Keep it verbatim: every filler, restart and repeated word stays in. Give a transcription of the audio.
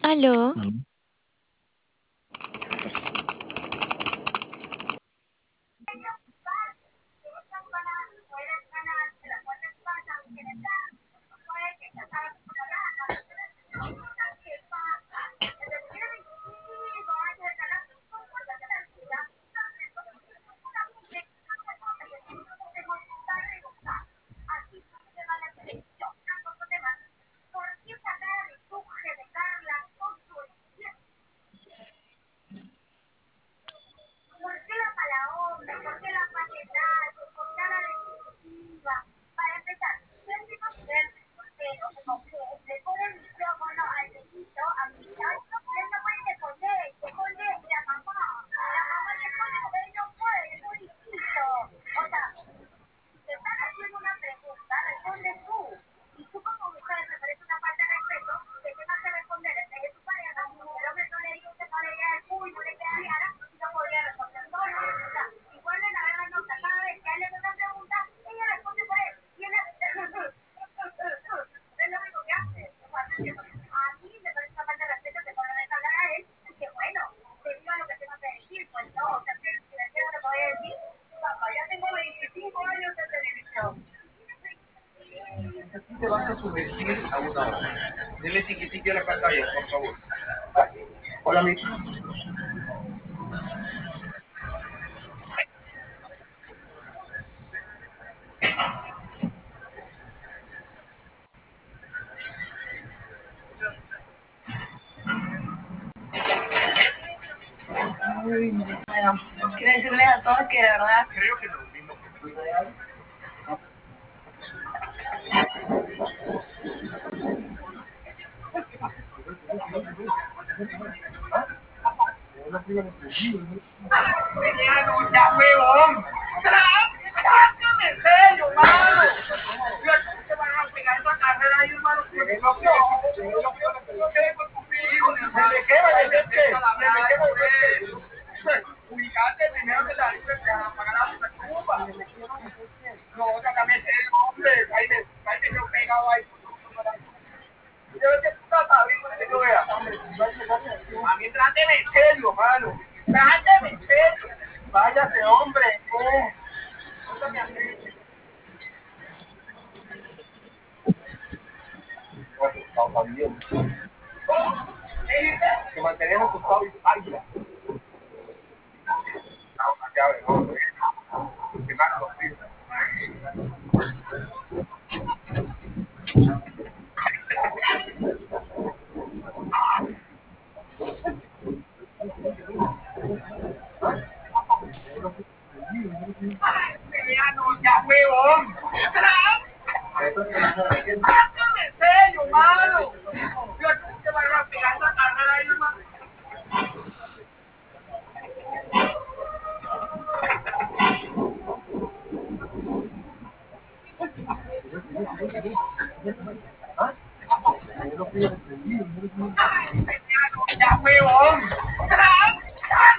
Aló, Mm. Te vas a sumergir a una hora. Dile tiqui tiqui a la pantalla, por favor. Hola, mi. Bueno, quiero decirles a todos que de verdad Creo que lo mismo que tú. Emiliano, ya, huevón. Sácame, en serio, mano. Yo aquí te van a pegar esa carrera ahí, hermano. Se me quema, se me quema, ubicate primero que la gente te va a pagar la cuba. No, sácame ese hombre. Ahí me, ahí me quedo pegado ahí. Yo veo que tú estás abriendo que yo vea. A mí tráteme en serio, mano. Tráteme en serio. Váyase, hombre. Eh. No me afecte. Está bien. Que mantenemos acostado y baila. Una llave, no, que más lo pido. Emiliano, ya, huevón. Sácame en serio, mano. Yo aquí te van a pegar esa carrera ahí, hermano. Emiliano, ya, huevón.